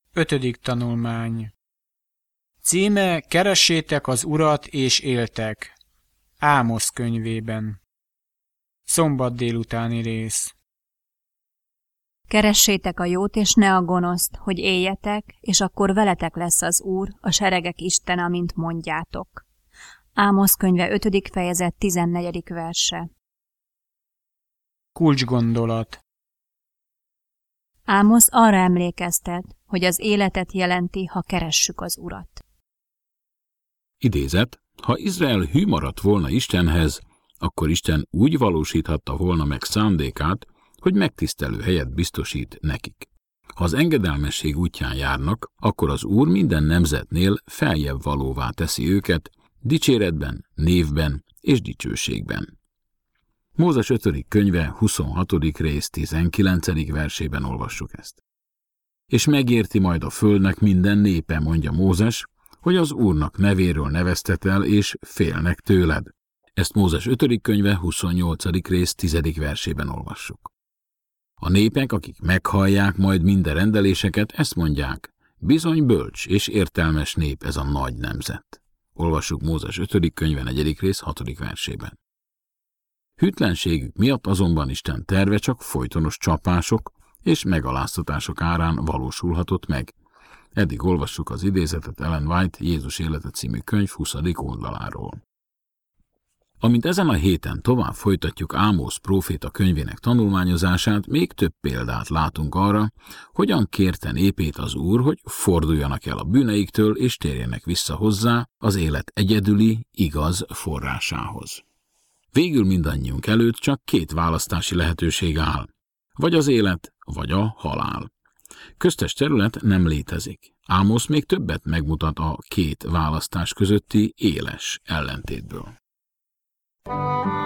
5. tanulmány. Címe: Keressétek az Urat és éltek. Ámosz könyvében. Szombat délutáni rész. Keressétek a jót és ne a gonoszt, hogy éljetek, és akkor veletek lesz az Úr, a seregek Istene, amint mondjátok. Ámosz könyve 5. fejezet 14. verse. Kulcsgondolat. Ámosz arra emlékeztet, hogy az életet jelenti, ha keressük az Urat. Idézet: ha Izrael hű maradt volna Istenhez, akkor Isten úgy valósíthatta volna meg szándékát, hogy megtisztelő helyet biztosít nekik. Ha az engedelmesség útján járnak, akkor az Úr minden nemzetnél feljebb valóvá teszi őket, dicséretben, névben és dicsőségben. Mózes 5. könyve 26. rész 19. versében olvassuk ezt. És megérti majd a földnek minden népe, mondja Mózes, hogy az Úrnak nevéről neveztetel, és félnek tőled. Ezt Mózes 5. könyve 28. rész 10. versében olvassuk. A népek, akik meghallják majd minden rendeléseket, ezt mondják: bizony bölcs és értelmes nép ez a nagy nemzet. Olvassuk Mózes 5. könyve 4. rész 6. versében. Hűtlenségük miatt azonban Isten terve csak folytonos csapások és megaláztatások árán valósulhatott meg. Eddig olvassuk az idézetet Ellen White Jézus élete című könyv 20. oldaláról. Amint ezen a héten tovább folytatjuk Ámosz próféta könyvének tanulmányozását, még több példát látunk arra, hogyan kérte népét az Úr, hogy forduljanak el a bűneiktől és térjenek vissza hozzá az élet egyedüli, igaz forrásához. Végül mindannyiunk előtt csak 2 választási lehetőség áll, vagy az élet, vagy a halál. Köztes terület nem létezik. Ámosz még többet megmutat a 2 választás közötti éles ellentétből.